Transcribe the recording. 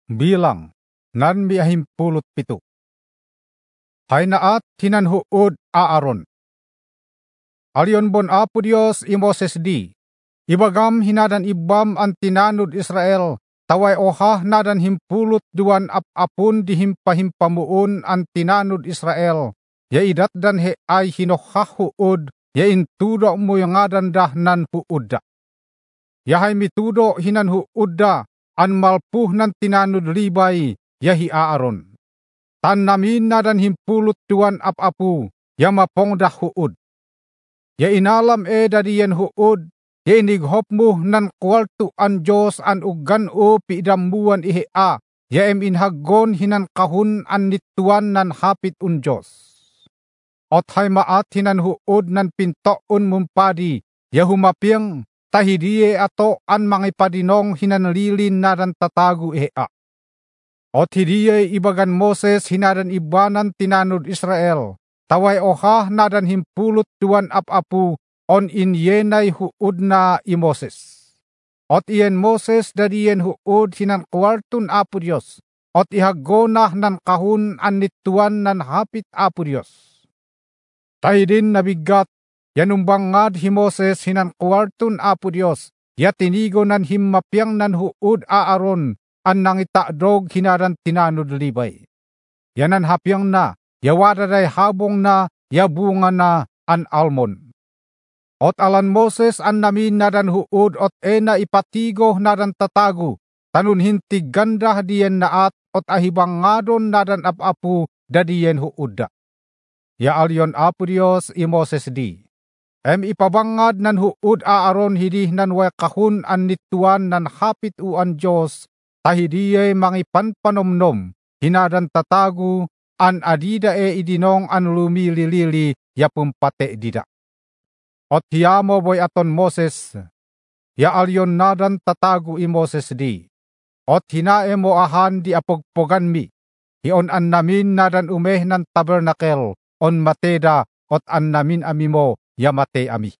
Bilang nan miahimpulot pito. Hay naat hinanhuod Aaron. Alyon bon Apo Dios i Moses di. Ibagam hinadan ibam ang tinanod Israel. Taway oha nadan himpulot duan apapun di himpahimpamuon ang tinanod Israel. Ya idat dan he ay hinohahuod. Ya intudo mo yung ngadan dahnan huudda. Ya hay mitudo hinanhuudda. An malpuh ng tinanod libay. Ya hi Aaron. Tan namin nadan himpulot duan apapu. Ya mapongdah huud. Ya inalam dadiyen huud. Ya inighop mo nan kwalto an Diyos an ugan o pidamuan ihea. Ya inhaggon hinan kahun an nituan nan hapit un Diyos. Ot hay maat hinan huud nan pintoon mumpadi. Ya humapiang tahidiye ato an mangipadinong hinan lilin nadan tatago ihea. Ot hidiye ibagan Moses hinadan ibanan tinanod Israel. Taway oha nadan himpulot duan apapu. On inyenay huud na i Moses. Ot iyen Moses dadiyen huud hinan kwartun Apo Dios. Ot ihagonah nan kahun an nituan nan hapit Apo Dios. Tahidin nabigat, yanumbangad hi Moses hinan kwartun Apo Dios. Ya tinigo nan himmapyang nan huud Aaron an nangitakdog hinadan tinanod libay. Yanan hapyang na, yawadaday habong na, yabunga na an almon. Ot alan Moses an namin nadan huud ot na ipatigo nadan tatago. Tanun hintig ganda diyen naat ot ahibangadon nadan apapu dadiyen huudda. Ya alyon Apo Dios i Moses di. Ipabangad nan huud Aaron hidih nan way kahun an nituan nan hapit u an Diyos. Tahidiye mangipanpanomnom hinadan tatago an adida idinong an lumililili ya pumpate dida. Ot hiyamo boy aton Moses, ya alyon nadan tatago i Moses di. Ot hinae mo ahan di apogpogan mi, hiyon an namin nadan umeh nan tabernakel, on mateda, ot an namin amimo, ya mate ami.